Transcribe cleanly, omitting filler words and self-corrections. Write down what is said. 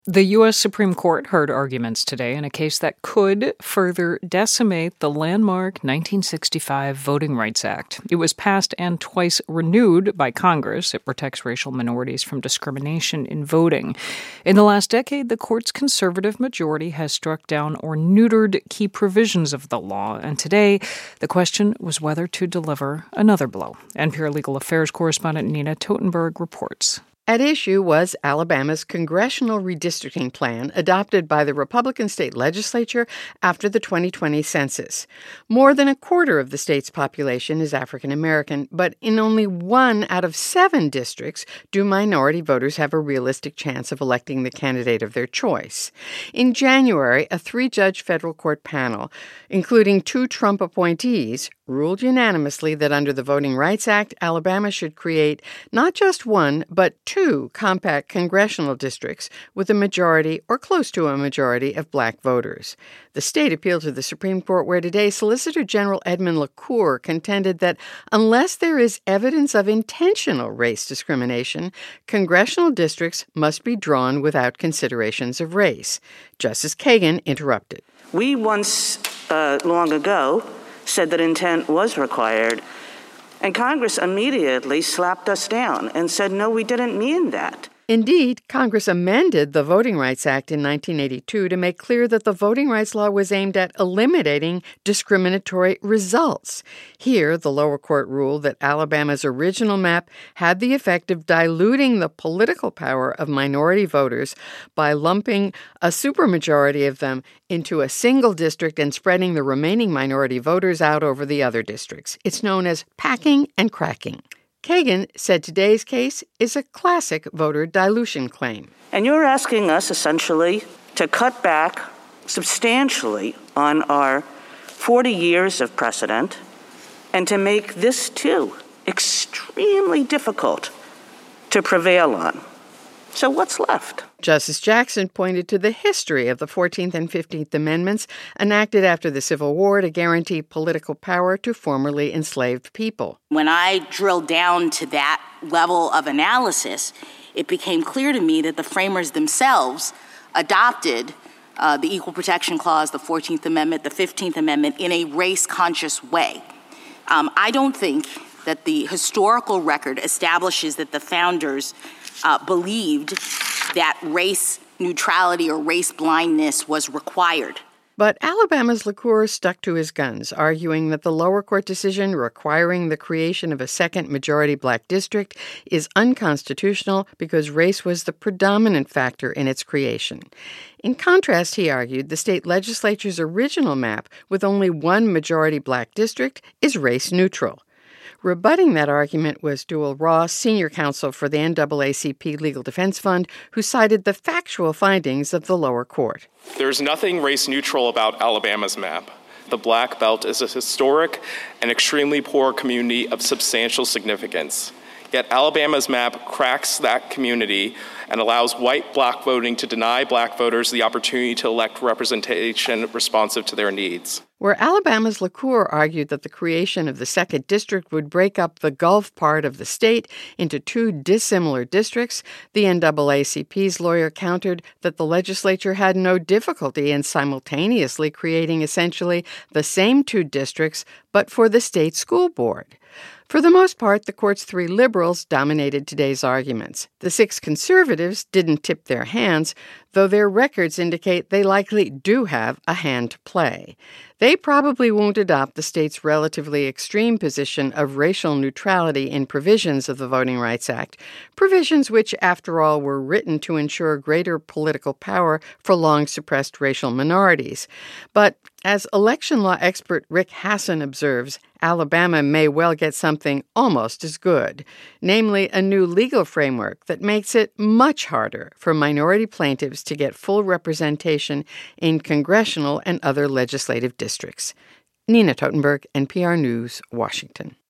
The U.S. Supreme Court heard arguments today in a case that could further decimate the landmark 1965 Voting Rights Act. It was passed and twice renewed by Congress. It protects racial minorities from discrimination in voting. In the last decade, the court's conservative majority has struck down or neutered key provisions of the law, and today the question was whether to deliver another blow. NPR Legal Affairs correspondent Nina Totenberg reports. At issue was Alabama's congressional redistricting plan adopted by the Republican state legislature after the 2020 census. More than a quarter of the state's population is African American, but in only 1 out of 7 districts do minority voters have a realistic chance of electing the candidate of their choice. In January, a 3-judge federal court panel, including 2 Trump appointees, ruled unanimously that under the Voting Rights Act, Alabama should create not just 1, but 2 compact congressional districts with a majority or close to a majority of black voters. The state appealed to the Supreme Court, where today Solicitor General Edmund LaCour contended that unless there is evidence of intentional race discrimination, congressional districts must be drawn without considerations of race. Justice Kagan interrupted. We once, long ago, said that intent was required, and Congress immediately slapped us down and said, no, we didn't mean that. Indeed, Congress amended the Voting Rights Act in 1982 to make clear that the voting rights law was aimed at eliminating discriminatory results. Here, the lower court ruled that Alabama's original map had the effect of diluting the political power of minority voters by lumping a supermajority of them into a single district and spreading the remaining minority voters out over the other districts. It's known as packing and cracking. Kagan said today's case is a classic voter dilution claim. And you're asking us, essentially, to cut back substantially on our 40 years of precedent and to make this, too, extremely difficult to prevail on. So what's left? Justice Jackson pointed to the history of the 14th and 15th Amendments enacted after the Civil War to guarantee political power to formerly enslaved people. When I drilled down to that level of analysis, it became clear to me that the framers themselves adopted the Equal Protection Clause, the 14th Amendment, the 15th Amendment in a race-conscious way. I don't think that the historical record establishes that the founders believed that race neutrality or race blindness was required. But Alabama's LaCour stuck to his guns, arguing that the lower court decision requiring the creation of a second majority black district is unconstitutional because race was the predominant factor in its creation. In contrast, he argued, the state legislature's original map with only 1 majority black district is race neutral. Rebutting that argument was Dual Ross, senior counsel for the NAACP Legal Defense Fund, who cited the factual findings of the lower court. There's nothing race-neutral about Alabama's map. The Black Belt is a historic and extremely poor community of substantial significance. Yet Alabama's map cracks that community and allows white bloc voting to deny black voters the opportunity to elect representation responsive to their needs. Where Alabama's LaCour argued that the creation of the second district would break up the Gulf part of the state into 2 dissimilar districts, the NAACP's lawyer countered that the legislature had no difficulty in simultaneously creating essentially the same 2 districts, but for the state school board. For the most part, the court's 3 liberals dominated today's arguments. The 6 conservatives didn't tip their hands, though their records indicate they likely do have a hand to play. They probably won't adopt the state's relatively extreme position of racial neutrality in provisions of the Voting Rights Act, provisions which, after all, were written to ensure greater political power for long-suppressed racial minorities. But as election law expert Rick Hasson observes, Alabama may well get something almost as good, namely a new legal framework that makes it much harder for minority plaintiffs to get full representation in congressional and other legislative districts. Nina Totenberg, NPR News, Washington.